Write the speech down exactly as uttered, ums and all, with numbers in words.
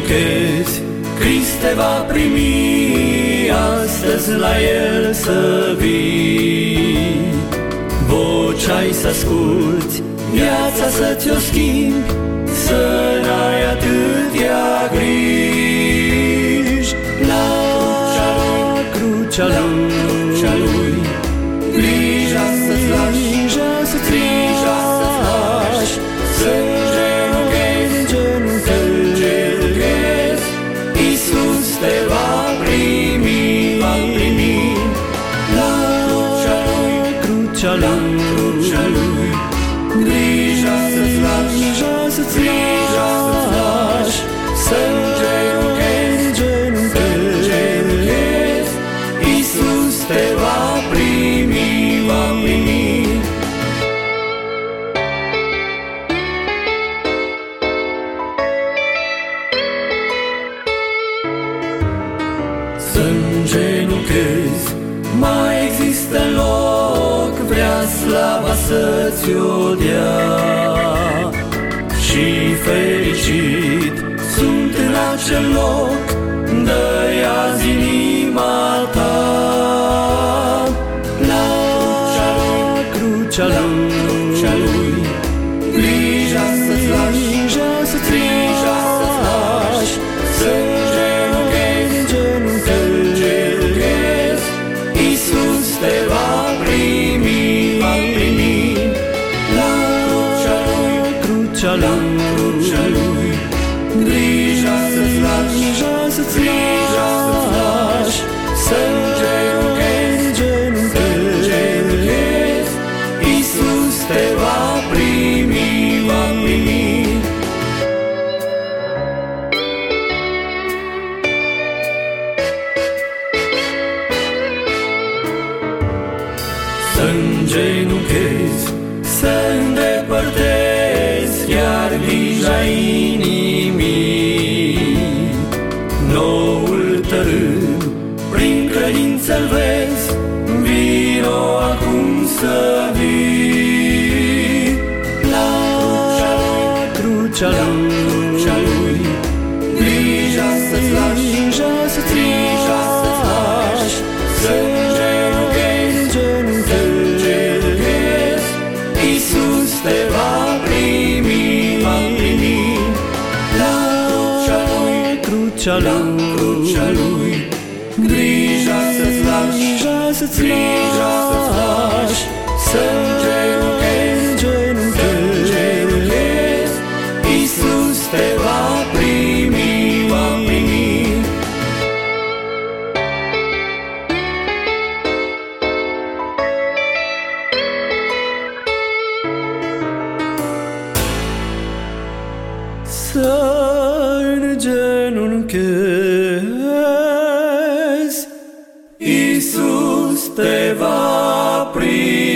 îngenunchezi, Crist te va primi, astăzi la El să vii. Vocea-i să asculți, viața să ți-o schimbi, să n-ai atâtea griji. La crucea Lui, crucea Lui, grija să-ți lași, grija să-ți lași, să îngenunchezi, să îngenunchezi, Iisus te va primi, va primi. La crucea Lui, crucea Lui, grija să-ți lași, grija să-ți lași, să îngenunchezi, îngenunchezi, Iisus te va primi, va primi. Să îngenunchezi, mai există loc, vrea slava să ți-o dea. Și fericit sunt în acel loc, dă-i azi inima ta. La crucea Lui, crucea Lui, grija să-ți lași, grija să-ți lași, să îngenunchezi, îngenunchezi, Iisus te va primi, va primi. La crucea Lui, crucea Lui, grija să-ți lași, grija să-ți lași, să îngenunchezi, îngenunchezi, Iisus te va primi, va primi. Să îngenunchezi, să îndepărtezi chiar grija inimii. Noul tărâm, prin credință-l vezi, vino acum să vii. La crucea Lui, crucea Lui, grija să-ți lași, grija să-ți lași, să îngenunchezi, îngenunchezi, Iisus te va primi, va primi. La crucea Lui, crucea Lui, grija să-ți lași, grija să-ți lași, să îngenunchezi, îngenunchezi, Iisus te va primi, va primi. Să îngenunchezi, Iisus te va primi.